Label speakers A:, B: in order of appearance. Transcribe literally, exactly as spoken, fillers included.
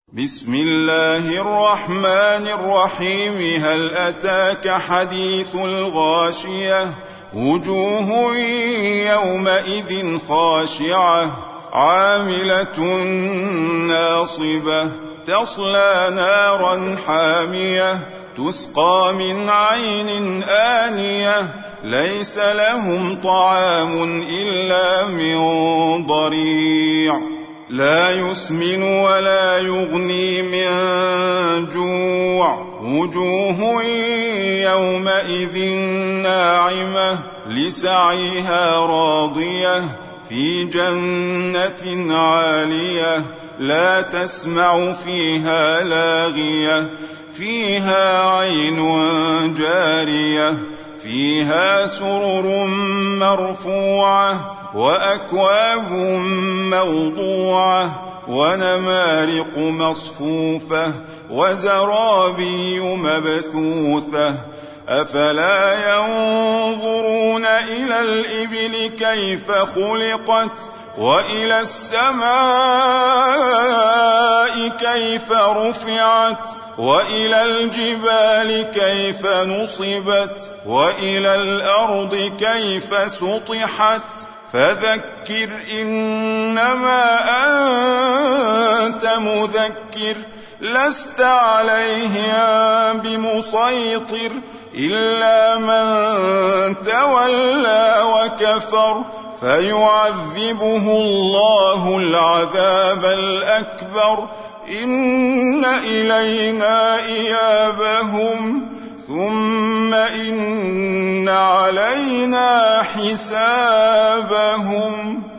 A: بسم الله الرحمن الرحيم هل أتاك حديث الغاشية وجوه يومئذ خاشعة عاملة ناصبة تصلى نارا حامية تسقى من عين آنية ليس لهم طعام إلا من ضريع لا يسمن ولا يغني من جوع وجوه يومئذ ناعمة لسعيها راضية في جنة عالية لا تسمع فيها لاغية فيها عين جارية فيها سرر مرفوعة وأكواب موضوعة ونمارق مصفوفة وزرابي مبثوثة أفلا ينظرون إلى الإبل كيف خلقت وإلى السماء كيف رفعت وإلى الجبال كيف نصبت وإلى الأرض كيف سطحت فذكر إنما أنت مذكر لست عليهم بمسيطر إلا من تولى وكفر فيعذبه الله العذاب الأكبر إن إلينا إيابهم ثم إن علينا حسابهم